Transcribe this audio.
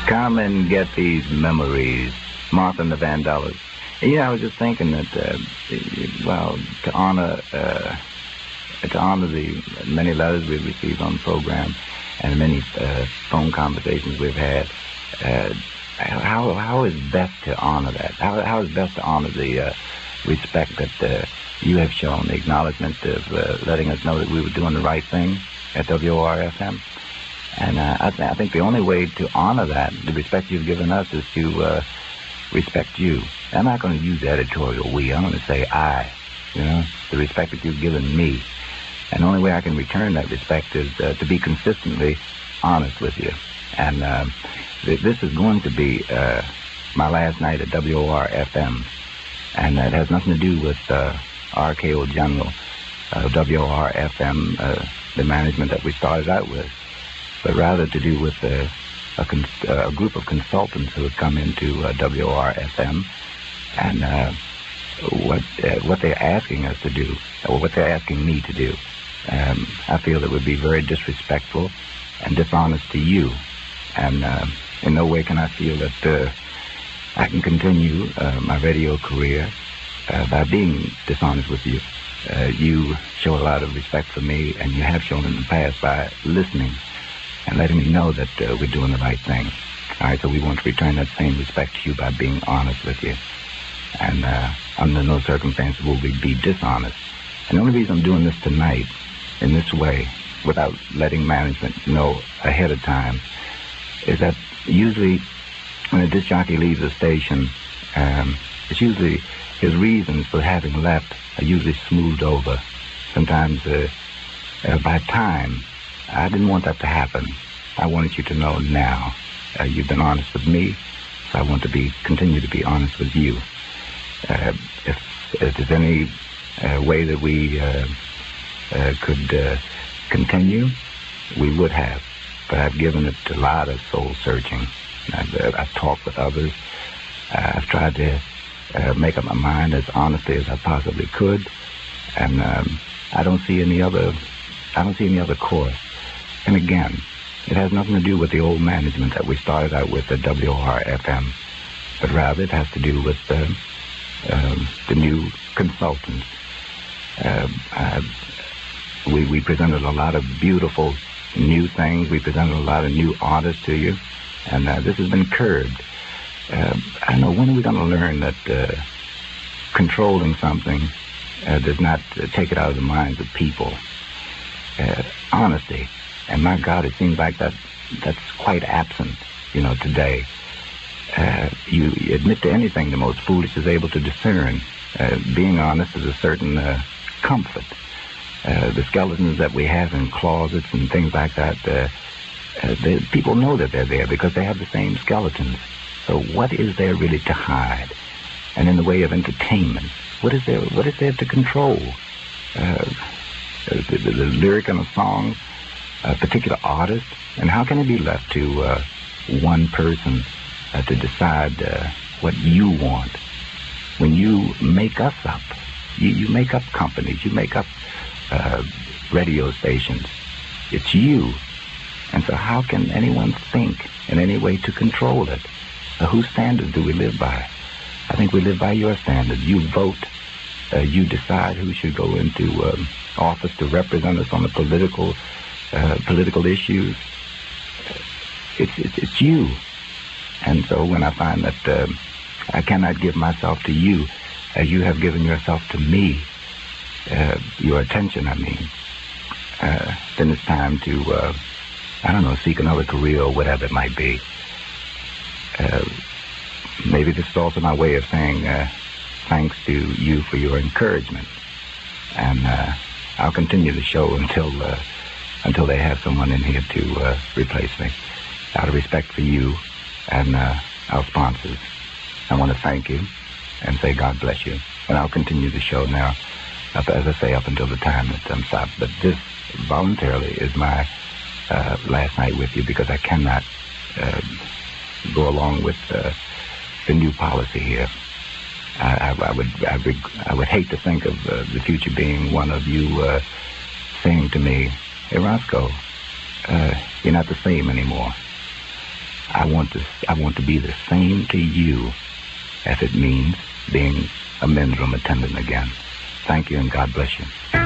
Come and get these memories. Martha and the Vandellas. I was just thinking that, to honor the many letters we've received on the program and many phone conversations we've had, how is best to honor that? How is best to honor the respect that you have shown, the acknowledgement of letting us know that we were doing the right thing at WORFM? And I think the only way to honor that, the respect you've given us, is to respect you. I'm not going to use the editorial we. I'm going to say I, the respect that you've given me. And the only way I can return that respect is to be consistently honest with you. And this is going to be my last night at WORFM. And it has nothing to do with RKO General, WORFM, the management that we started out with, but rather to do with a group of consultants who have come into WORFM, and what they're asking us to do, or what they're asking me to do, I feel it would be very disrespectful and dishonest to you, and in no way can I feel that I can continue my radio career by being dishonest with you. You show a lot of respect for me, and you have shown in the past by listening and letting me know that we're doing the right thing. All right, so we want to return that same respect to you by being honest with you. And under no circumstances will we be dishonest. And the only reason I'm doing this tonight in this way, without letting management know ahead of time, is that usually when a disc jockey leaves a station, it's usually his reasons for having left are usually smoothed over. Sometimes by time, I didn't want that to happen. I wanted you to know now. You've been honest with me, so I want to continue to be honest with you. If there's any way that we could continue, we would have. But I've given it a lot of soul searching. I've talked with others. I've tried to make up my mind as honestly as I possibly could, and I don't see any other course. And again, it has nothing to do with the old management that we started out with at WORFM, but rather it has to do with the new consultants. We presented a lot of beautiful new things. We presented a lot of new artists to you, and this has been curbed. I know, when are we going to learn that controlling something does not take it out of the minds of people? Honesty. And my God, it seems like that's quite absent, today. You admit to anything the most foolish is able to discern. Being honest is a certain comfort. The skeletons that we have in closets and things like that, people know that they're there because they have the same skeletons. So what is there really to hide? And in the way of entertainment, what is there to control? The lyric in a song, a particular artist, and how can it be left to one person to decide what you want? When you make us up, you make up companies, you make up radio stations. It's you. And so how can anyone think in any way to control it? Whose standards do we live by? I think we live by your standards. You vote. You decide who should go into office to represent us on the political issues. It's you. And so when I find that I cannot give myself to you as you have given yourself to me, your attention, then it's time to, seek another career or whatever it might be. Maybe this is also my way of saying thanks to you for your encouragement. And I'll continue the show until they have someone in here to replace me. Out of respect for you and our sponsors, I want to thank you and say God bless you. And I'll continue the show now, up until the time that I'm stopped. But this voluntarily is my last night with you, because I cannot go along with the new policy here. I would hate to think of the future being one of you saying to me, "Hey, Roscoe, you're not the same anymore." I want to be the same to you if it means being a men's room attendant again. Thank you, and God bless you.